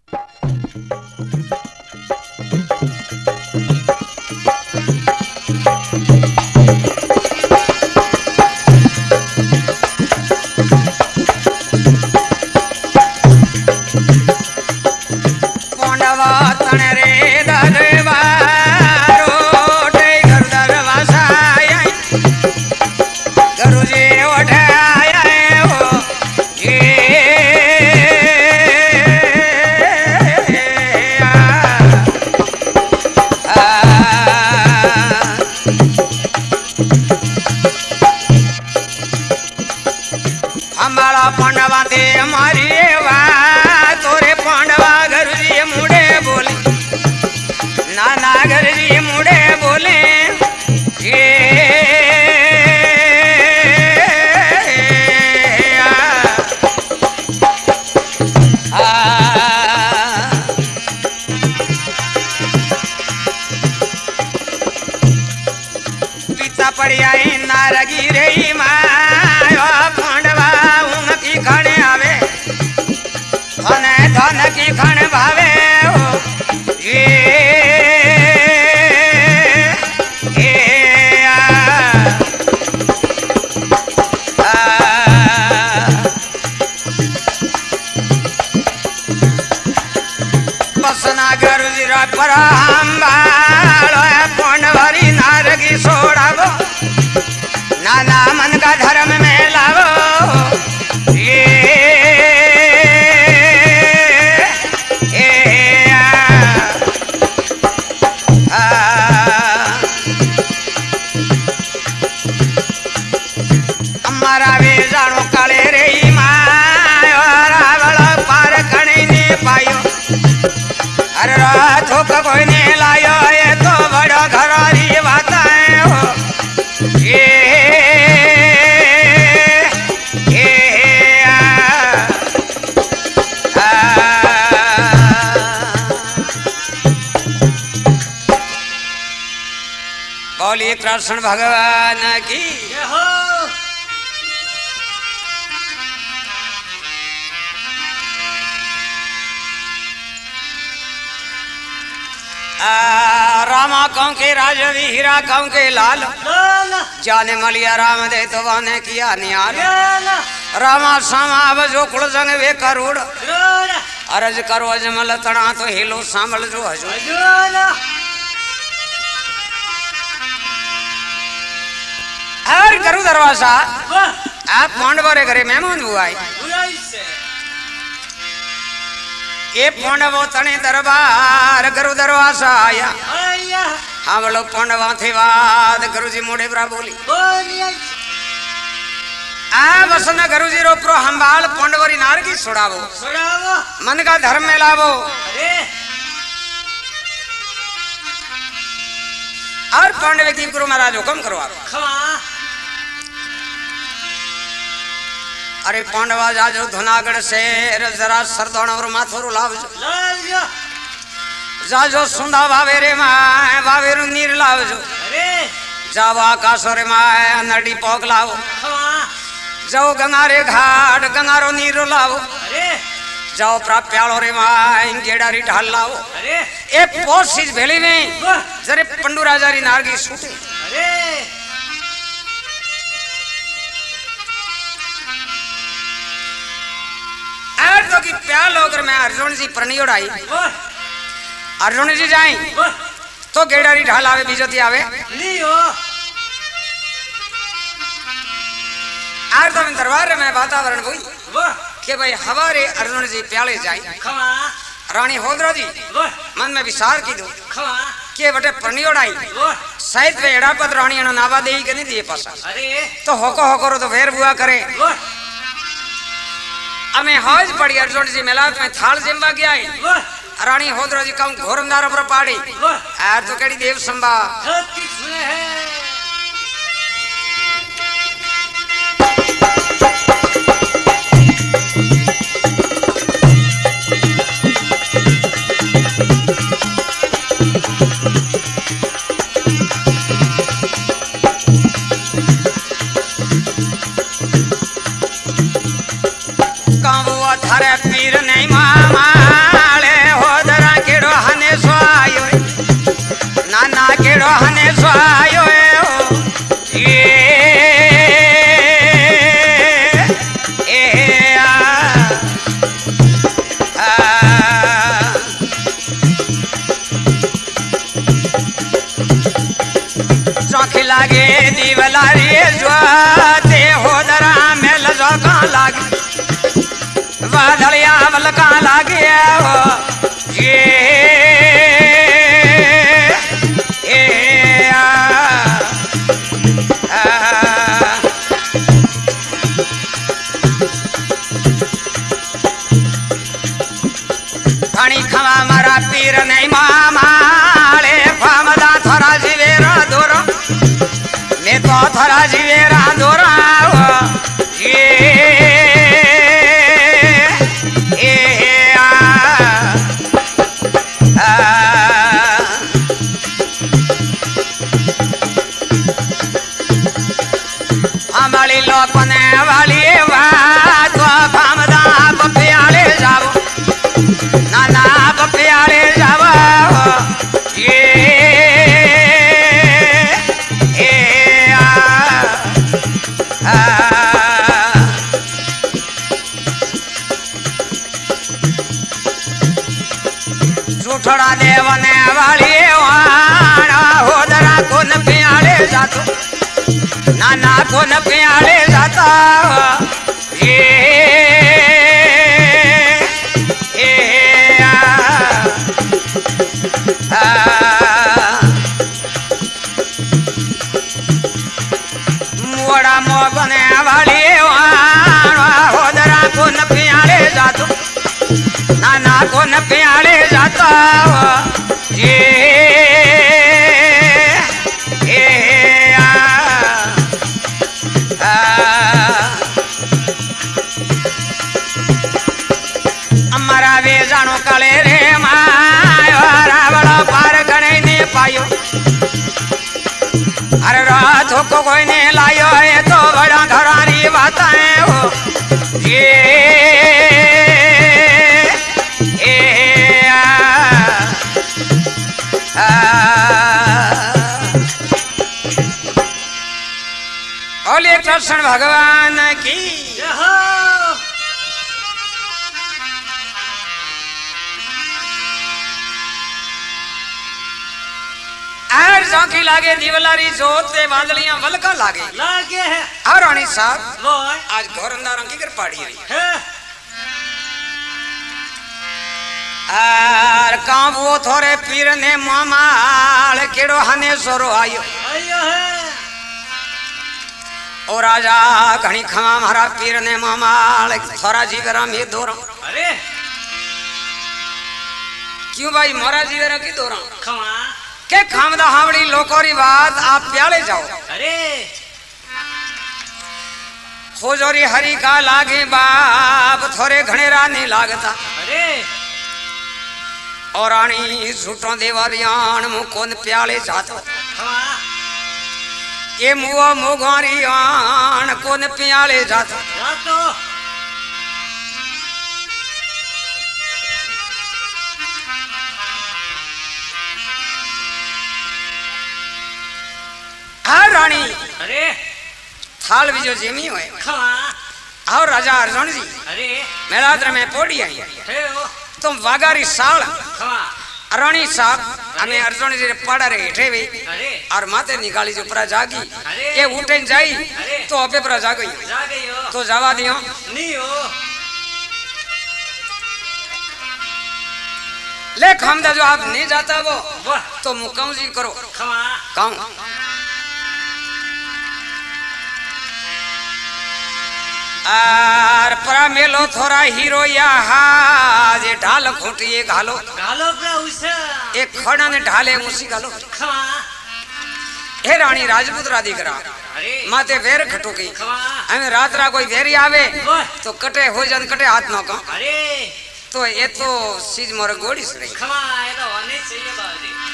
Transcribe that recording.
कृष्ण भगवान की रामा कहूं के राजवी हीरा कहूं के लाल जाने मलिया राम दे तो वाने किया नियाल रामा सामा बजो कुल संग वे करोड़ अरज करो अजमल तना तो हिलो सांभल जो हजो हर करू दरवाजा आप पांडवों रे घरे मेहमान हुआ ये पांडवों तने दरबार करू दरवाजा आया हम लोग पांडवा थे वाद गुरु जी मोड़े बरा बोली आ वसना गुरु जी रो प्रो हंबाल पांडवरी नार की सुड़ावो मन का धर्म में लावो और पांडव की गुरु महाराज हुक्म करो आप अरे पांडवा जाजो धुनागढ़ से जरा सरदौन और माथोरो लावजो जाजो सुंदा भावे रे माय भावे रु नीर लावजो जावा आकाशो रे माय नडी पोक लावो जाओ गंगा रे घाट गंगारो नीर लावो जाओ प्राप्यालो रे माय गेड़ारी ढाल लावो ए पोसिस भेली में जरे पंडू राजा री नारगी सूटे तो की प्याल होकर मैं अर्जुन जी परनियोड़ आई अर्जुन जी जाए तो गेड़ारी ढाल आवे बीजोती आवे आज तो दरबार में वातावरण हुई कि भाई हमारे अर्जुन जी प्याले जाए रानी होदरो जी मन में विचार की दो के बटे परनियोड़ आई शायद वे एड़ापत रानी नावा दे के नहीं दिए पासा तो होको होको तो वेर बुआ करे अमे हौज पड़ी अर्जुन जी मिलाप में थाल जिम्बा गया रानी होदरो जी कहूं घोरमदार पर पाड़ी यार तो कड़ी देव संभा पीर नहीं मामाले दीवलारी जो ते हो दरा में लजो का लागे वादलिया वल का लागे हो ये पानी खवा मारा पीर नहीं मामाले फामदा थोड़ा जीवेरा दोरा मैं तो थोड़ा जीवेरा दोरा ये हमारी लोकने वाली बात फामदा बपियाले जाओ नाना बपियाले जाओ ये झूठड़ा देवने वाली होदरा को न पियाले जातो नाना को न पियाले जाता ये मुड़ा मोगने वाली होदरा को न पियाले जातो नाना को न पियाले जाता ये अमरा वे जानो काले रे मायो रावण पार गणे ने पायो अरे रात को कोई ने लायो है तो बड़ा घरानी बातें हो ये बोले कृष्ण भगवान की की लागे दीवलारी जोते बादलियां वलका लागे है रानी साहब आज घोर अंधारा की कर पाड़ी आई आर काम वो थोड़े पीर ने मामाल केड़ो हने सोरो आयो है ओ राजा घणी खमा मारा पीर ने मामाल थोड़ा जीवरा में दोरा अरे क्यों भाई मोरा जीवरा की दोरा खमा के खामदा हावड़ी लोकोरी बात आप प्याले जाओ अरे खोजोरी हरी का लागे बाप थोड़े घनेरा नहीं लागता अरे और रानी झूठों देवारियान मुकोन प्याले जातो ये मुआ मुगारियान कोन प्याले जातो रानी अरे थाल भी जो जेमी हुए और राजा अर्जुन जी अरे मेलाद्र में पोड़ी आई तुम वागारी साल रानी साहब हमें अर्जुन जी पड़ा रहे हेठे भी और माते निकाली जो परा जागी ये उठे जाई तो अबे परा जागई तो जावा दियो नहीं हो ले खामदा जो आप नहीं जाता वो तो मुकाऊ जी करो काऊ आर परा मेलो थोड़ा हीरो या हाज ढाल खूंटिए घालो घालो उसे एक खड़ा ने ढाले उसी घालो हे रानी राजपूत राधी करा माते वेर खटो की हमें रात रा कोई वेरी आवे तो कटे हो जन कटे हाथ न का अरे तो ये तो सीज मोर गोड़ी से खमा ये तो होने चाहिए बाजी